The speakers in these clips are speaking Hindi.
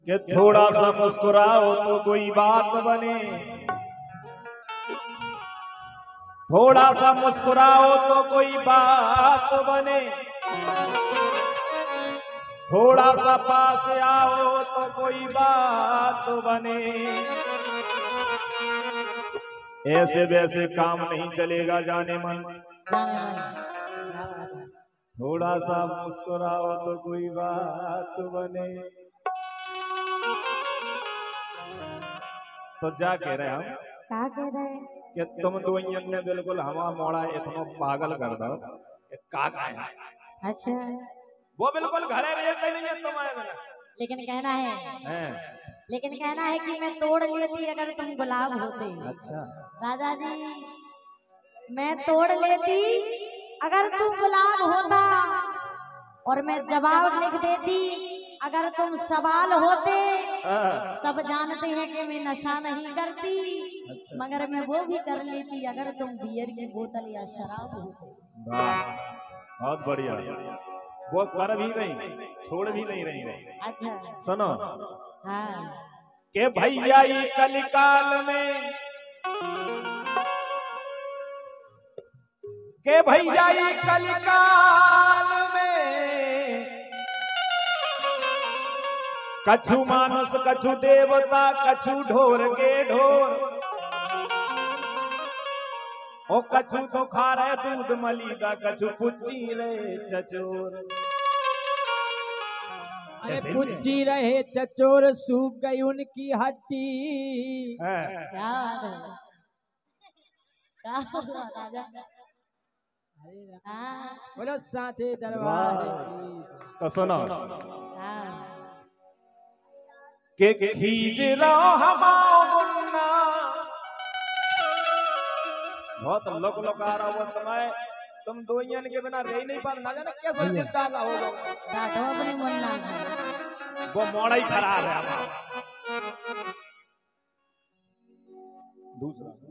कि थोड़ा सा मुस्कुराओ तो कोई बात बने, थोड़ा सा मुस्कुराओ तो कोई बात बने, थोड़ा सा पास आओ तो कोई बात बने। ऐसे वैसे काम नहीं चलेगा जाने मन, थोड़ा सा मुस्कुराओ तो कोई बात बने। तो क्या कह रहे हम? क्या कह रहे हैं कि तुम दो ने बिल्कुल हवा मोड़ा इतना पागल कर दो। काका है अच्छा, वो बिल्कुल घरे रहते नहीं है तुम्हारे बिना। लेकिन कहना है कि मैं तोड़ लेती अगर तुम गुलाब होते। अच्छा राजा जी, मैं तोड़ लेती अगर तुम गुलाब होता, और मैं जवाब लिख देती अगर तुम सवाल होते। सब जानते हैं कि मैं नशा नहीं करती, अच्छा। मगर मैं वो भी कर लेती अगर तुम बियर की बोतल या शराब होते। बहुत बढ़िया, वो कर भी नहीं छोड़ भी नहीं रही। अच्छा सुनो हाँ, के भैया ये कलिकाल में, के भैया ये कलिकाल में, कछु मानुष कछु देवता कछु ढोर के ढोर, ओ कछु तो खा रहे दूध मलीदा कछु पुच्ची रहे चचोर। अरे पुच्ची रहे चचोर सूख गई उनकी हड्डी। क्या राजा? बोलो साचे दरबार तो सुनो हाँ, के खींच रहो हमाओ मुन्ना, बहुत लोक लोका रहा हो तुम्हें, तुम दो के बिना रह नहीं पा, ना जाने कैसे चिंता ना हो अपने मुन्ना वो मोड़ा ही खराब है हमारा। दूसरा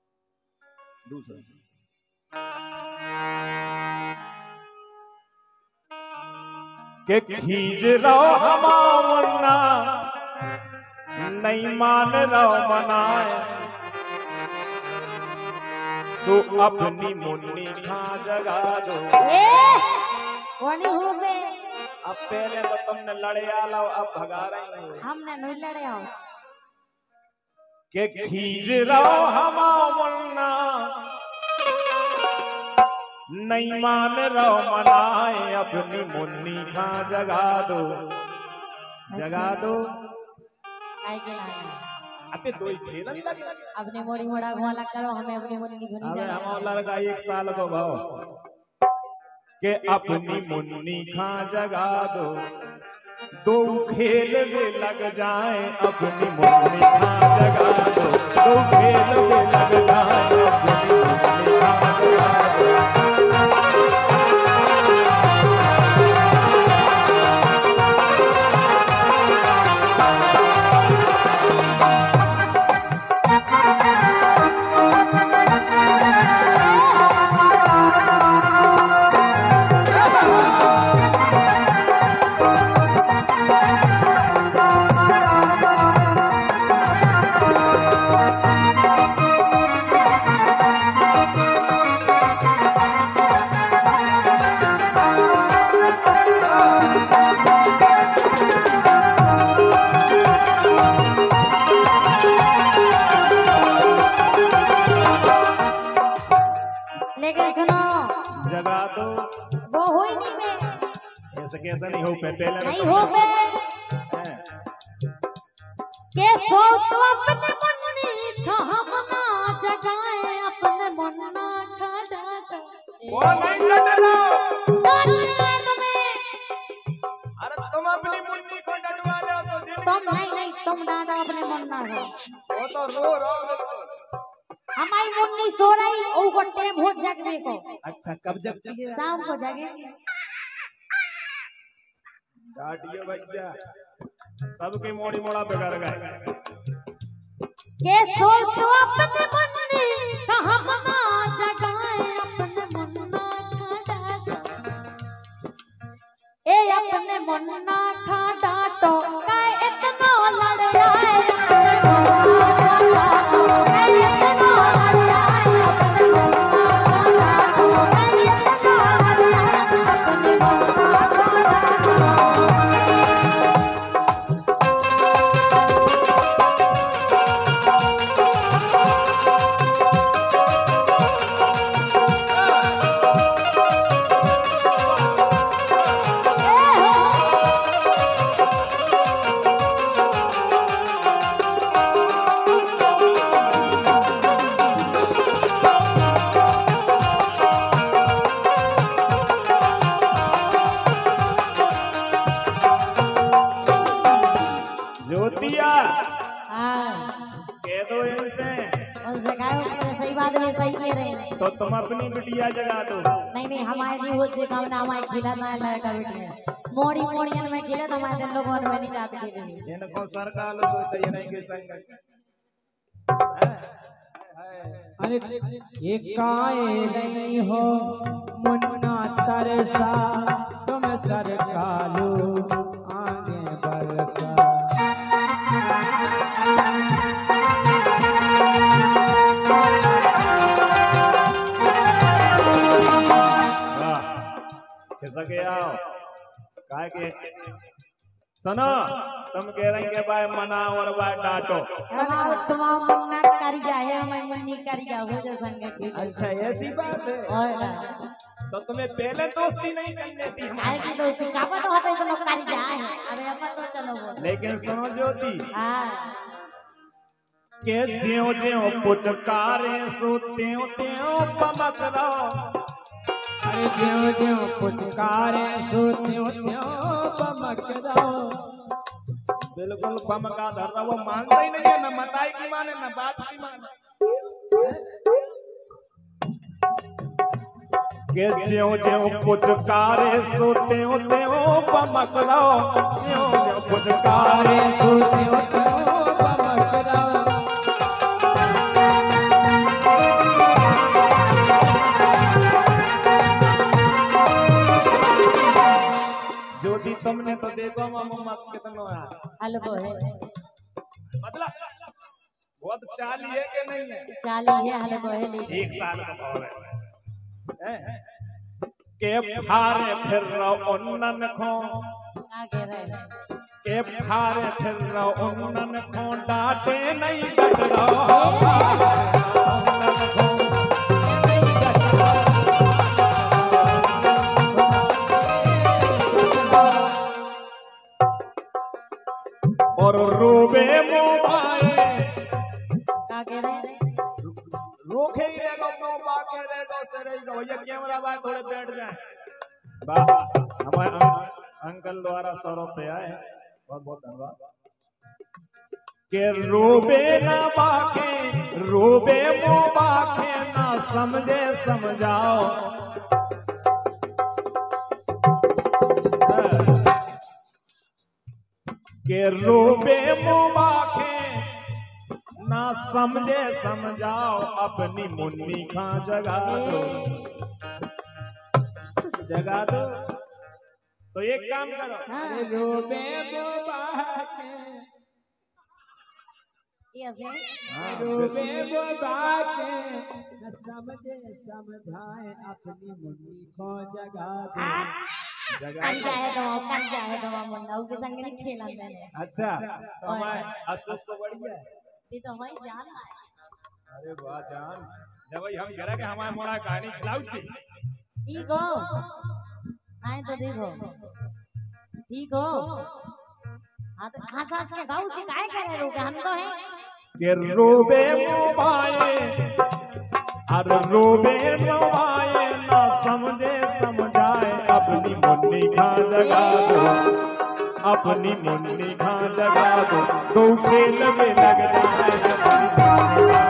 के खींच रहो हमाओ मुन्ना, नहीं मान रहो मनाए, सो अपनी मुन्नी खा जगा दो। हो गए। अब पहले तो तुमने लड़े आलो, अब भगा रहे हो। हमने नहीं लड़े आओ के खींच रहो हमाओ मुन्ना, नहीं मान रहो मनाए, अपनी मुन्नी खा जगा दो, जगा दो। अबे दो ही खेल लगे, अपने मोड़ी मोड़ा घुमाला करो, हमें अपनी मुन्नी घुनी अबे जाए। हम लड़का 1 साल को भाव के अपनी मुन्नी खा जगा दो, दो खेल में लग जाए, अपनी मुन्नी खा जगा दो, दो खेल में लग जाए, अपनी मुन्नी खा जगा दो। जगा दो, वो हो ही नहीं पे, ऐसे कैसे नहीं हो पे, पहले नहीं हो पे के सो तो अपने मुन्नी कहना जगाए, अपने मुन्ना खड़ा वो नहीं लड़ना। तुम्हें, अरे तुम अपनी मुन्नी को डटवा लो तो दिन तुम नहीं तुम दादा अपने मुन्ना को, वो तो रो रहा हमारी मुन्नी सो रही, ओ को टेम हो जगने को। अच्छा कब जगती है? शाम को जगेगी। डांटिए भैया, सबके मोड़ी मोड़ा बिगड़ गए। के सो तो अपने मुन्नी कहना जगाए, अपने मुन्ना खड़ा, ए अपने मुन्ना खड़ा तो का इतना ज्योतिया हाँ कह दो इनसे उनसे कहा सही बात में सही कह रहे हैं। तो तुम अपनी बिटिया जगा दो। नहीं हमारे नहीं होते काम ना हमारे खिला ना लड़का बेटे मोड़ी मोड़ियन में खिला तो हमारे दिन लोगों ने नहीं काट के इनको सरकार लो तो ये नहीं के संग अरे ये काए नहीं हो मुन्ना तरसा तुम सरकालो आगे बरसा। के आओ काहे के सुनो तुम कह रहे के भाई मना और भाई डांटो। तुम मन्ना करी जाए मैं मन्नी करी जाओ जो संग की। अच्छा ऐसी बात है। और तो तुम्हें पहले दोस्ती नहीं करनी थी हमारी की दोस्ती का तो होता है तो लोग करी जाए। अरे अपन तो चलो बोल। लेकिन सुनो ज्योति हां के ज्यों ज्यों पुचकारे सो त्यों त्यों पमक रहो। अरे ज्यों ज्यों पुचकारे सो त्यों त्यों पमक रहो। बिल्कुल पमका धर रहा वो मानता ही नहीं है न मताई की माने न बाप की माने। के ज्यों ज्यों पुचकारे सो त्यों त्यों पमक रहो। ज्यों ज्यों पुचकारे सो त्यों त्यों पमक रहो। ज्योति तुमने तो देखो मामा कितना है अलगो है मतलब बहुत चाली है कि नहीं है। चाली है अलगो है लेकिन एक साल का और है के फारे फिर रहो उन्नन खो आगे रहे के फारे फिर रहो उन्नन खो डांटे नहीं डट रहो। और रोबे मोबाइल आगे रहे रोके ही रहेगा मोबा के रहेगा से रहेगा ये कैमरा भाई थोड़े बैठ जाए। वाह हमारे अंकल द्वारा 100 रुपये आए बहुत बहुत धन्यवाद। के रोबे ना बाके रोबे मोबा के ना समझे समझाओ। के रोबे मोबा के ना समझे समझाओ। अपनी मुन्नी खां जगा दो जगा दो। तो एक काम करो अरे रोबे बोबा के ये से रोबे बोबा के न समझे समझाए अपनी मुन्नी को जगा दे। कर जाए तो मुन्ना के संग नहीं खेला मैंने। अच्छा तो हमारे असूस तो बढ़िया है। ये तो हमारी जान है। अरे वाह जान जब हम कह रहे कि हमारे मोड़ा कहानी खिलाऊ थी ठीक हो आए तो देखो ठीक हो। हाँ तो हंस हंस के गाँव से काहे करे रोके हम तो हैं के रोबे मोबाए अरे रोबे मोबाए ना समझे समझाए। अपनी मुन्नी खां जगा दो अपनी मुन्नी खां जगा दो। तो खेल में लग जाए।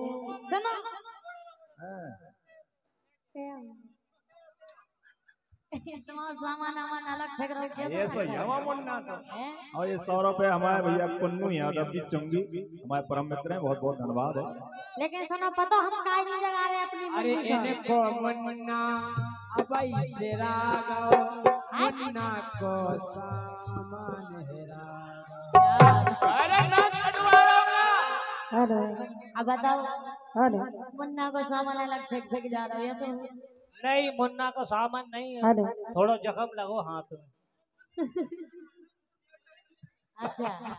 सुनो हाँ। तुम्हारा सामान वामान अलग फेंक रहे हो कैसे? ये सही हवा मुन्ना तो। हैं? और ये 100 रुपए हमारे भैया कुन्नू यादव जी चुंगी हमारे परम मित्र हैं, बहुत बहुत धन्यवाद है। लेकिन सुनो पता हम काहे नहीं जगा रहे अपनी अरे मम्मी इन्हें को? को मुन्ना अब से रागो मुन्ना को सामान है रागो। अरे ना कटवाओगा। हेलो अब बताओ। हेलो मुन्ना को सामान अलग फेंक फेंक जा रहा है ऐसे? नहीं मुन्ना को सामान नहीं है, हेलो थोड़ा जख्म लगो हाथ में। अच्छा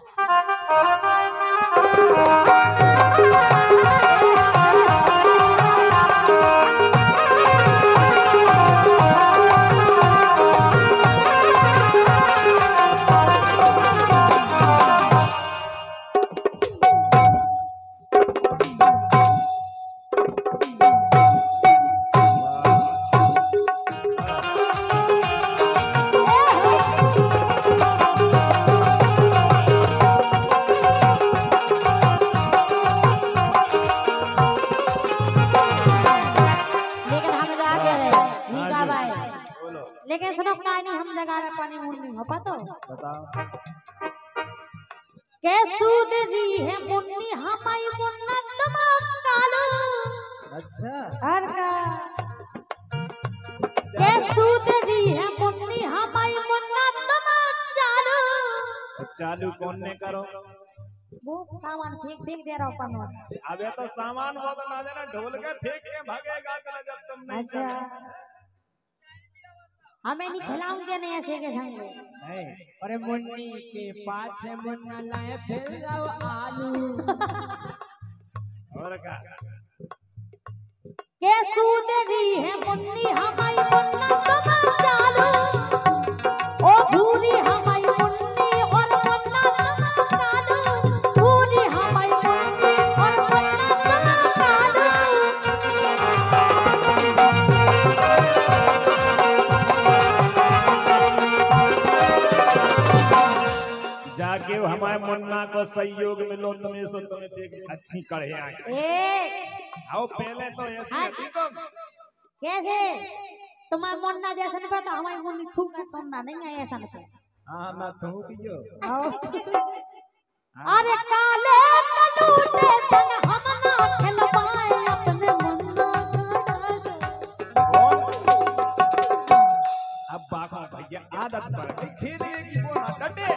लेकिन सुनो कहानी हम जगा रहे पानी मुन्नी हो पतो बताओ। के सूद दी है मुन्नी हमारी मुन्ना तमाम कालू। अच्छा हर का के सूद दी है मुन्नी हमारी मुन्ना तमाम चालू। चालू कौन ने करो? वो सामान फेंक फेंक दे रहा अपन में। अबे तो सामान बहुत ना देना, ढोल के फेंक के भागेगा कि जब तुम नहीं अच्छा हमें नहीं खिलाऊंगे नहीं ऐसे के संग में। नहीं। अरे मुन्नी के पाछे मुन्ना लाए फिर लाओ आलू। और का के सूद दी है मुन्नी हमारी मुन्ना तमाम चालू। ओ भूरी हमारी मुन्नी और मुन्ना तमाम कालू। भूरी हमारी मुन्नी और मुन्ना तमाम जाके हमारे मुन्ना को सहयोग मिलो, तुम्हें सो तुम्हें देख अच्छी करे आए। आओ पहले तो ऐसी थी तुम। कैसे तुम्हारा मुन्ना जैसा नहीं पता हमारी मुन्नी खूब का सुनना नहीं है ऐसा नहीं। हाँ ना तुम पियो। अरे काले कटूटे संग हम ना खिलवाए अपने मुन्ना का। अब बाका भैया आदत पड़ गई खेलने की, वो ना डटे।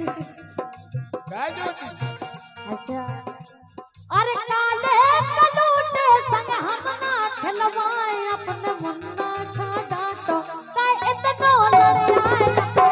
अच्छा अरे काले कटूटे संग हम ना खिलवाए अपने मुन्ना का डांटो। काय इतना लड़ाई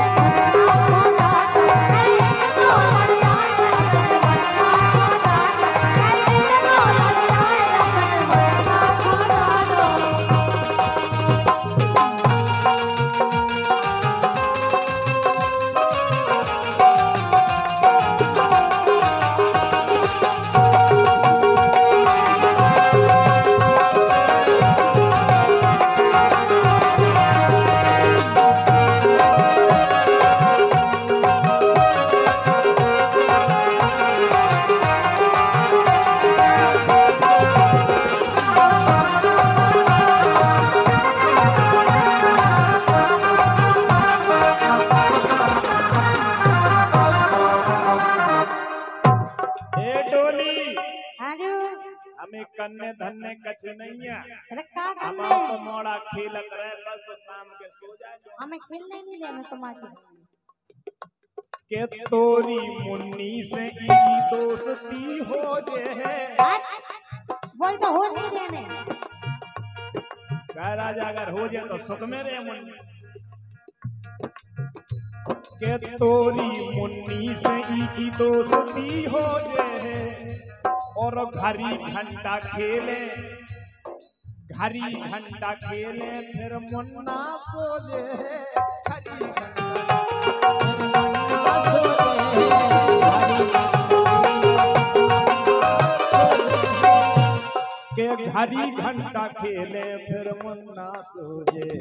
हमें कन्ने धन्ने कछ नहीं है। रखा हम करने तो मोड़ा खेल करे बस शाम के सो जाए। हमें खेलने नहीं देना तुम्हारे के तोरी मुन्नी से ई दोस्ती हो जे है। वही तो हो नहीं देने। कह राजा अगर हो जाए तो सुख में रे मुन्नी। के तोरी मुन्नी से ई दोस्ती हो जे है। और घड़ी घंटा खेले, घड़ी घंटा खेले फिर मुन्ना सो जे घड़ी के घड़ी घंटा खेले फिर मुन्ना सो जे।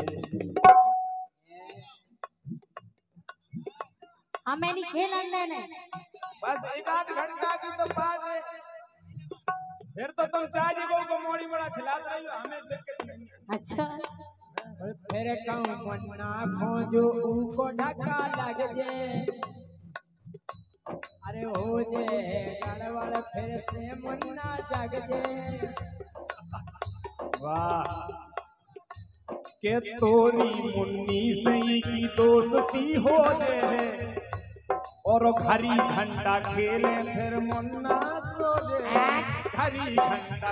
हमें नहीं खेलन देने। बस एक आध घंटा की तो बात है। फिर तो तुम चाची बहू को मोड़ी बड़ा खिलाते रही हो, हमें दिक्कत नहीं है। अच्छा फिर कहूँ मुन्ना खोजो ऊको ढका लग जे, अरे हो जे गड़बड़ फिर से मुन्ना जग जे। वाह के तोरी मुन्नी सही की दोस्ती हो जे, और घड़ी घंटा खेले फिर मुन्ना सो जे, घड़ी घंटा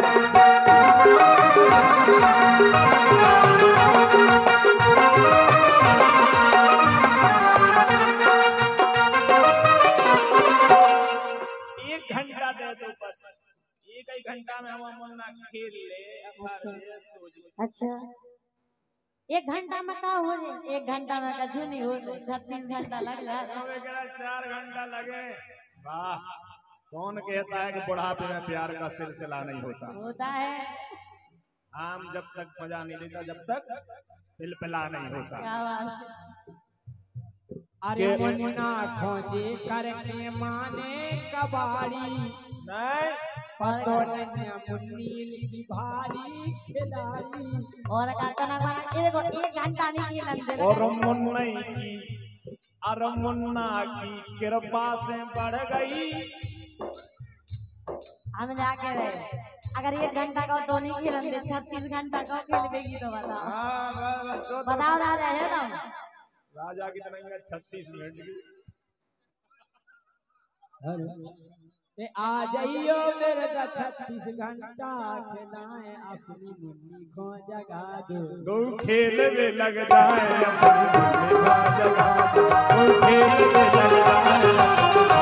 एक घंटा दे दो बस, एक ही घंटा में हम मुन्ना खेल ले, सो जे। अच्छा 1 घंटा में का हो जाए? 1 घंटा में कछु नहीं हो, 36 घंटा लग रहा 4 घंटा लगे। वाह कौन कहता है कि बुढ़ापे में प्यार का सिलसिला नहीं होता? होता है। आम जब तक मजा नहीं देता जब तक पिलपिला नहीं होता। क्या बात? अरे मुन्ना खोजे करके माने कबाड़ी, नहीं पतो नहीं मुन्नी की भारी खिलाड़ी। और कहना ये देखो 1 घंटा नहीं खेलन दे। और मुन्ना की और मुन्ना की कृपा से बढ़ गई। हम जाके रहे अगर 1 घंटा का तो नहीं खेलन दे, 36 घंटा का खेलबेगी तो बताओ। बताओ राजा है ना, राजा की तरह 36 मिनट की। आ जाइयो मेरे 36 घंटा खिलाए अपनी मुन्नी को जगा दो, खेल में लग जाए अपनी मुन्नी को जगा दो, खेल में लग जाए।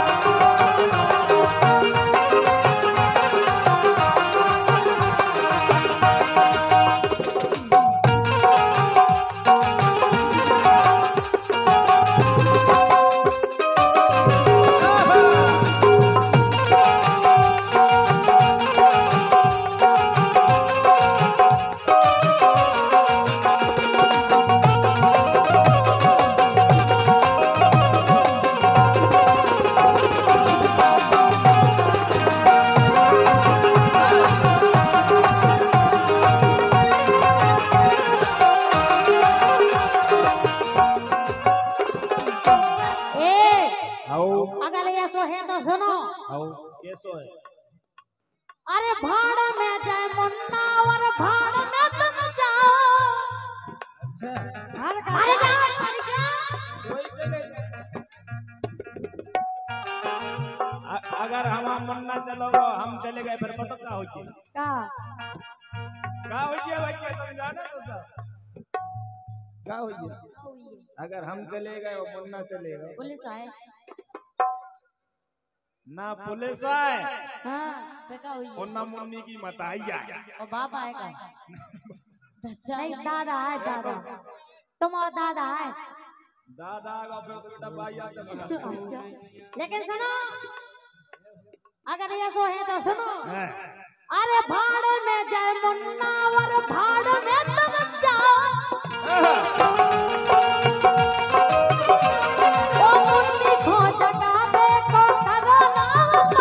अरे भाड़ में जाए मुन्ना और भाड़ में तुम जाओ। अरे अगर हम मुन्ना चलो हम चले गए फिर पता क्या होगी? क्या होगी भाई तुम जाना तो सर क्या होगी? अगर हम चले गए और मुन्ना चले गए, पुलिस आए ना पुलिस आए हाँ बेटा हुई और ना मुन्नी की मताइया और बाप आएगा नहीं दादा है, दादा तुम और दादा है, दादा आएगा फिर तो बेटा भाई आते बगा। लेकिन सुनो अगर ये सो है तो सुनो। अरे भाड़ में जाए मुन्ना और भाड़ में तुम जाओ। ओ मुन्नी को जगा दे को करो ना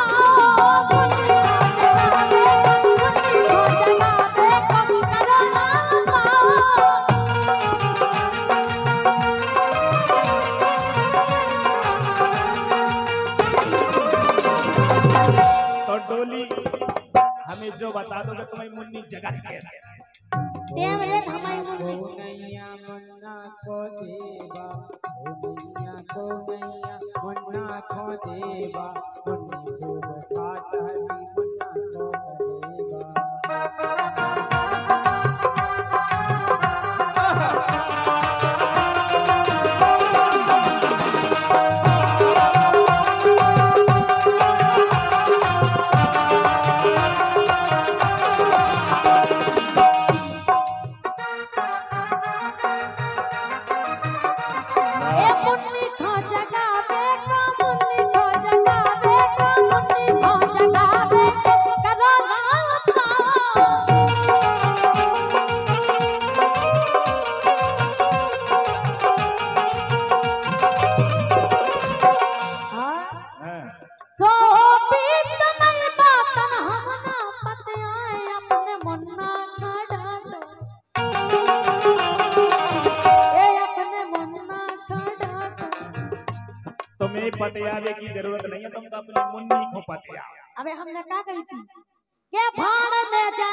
डोली हमें जो बता दो कि तुम्हें मुन्नी जगह कैसे हमारी नैया मुन्ना को देवा, नैया को नैया मुन्ना को देवा, मुन्नी को बसाता है मुन्ना को मुन्नी खो जगा दे को मुन्नी खो जगा दे को मुन्नी पटियाले की जरूरत नहीं है, तुम तो अपनी मुन्नी को पटिया। अबे हमने क्या कही थी के भाड़ में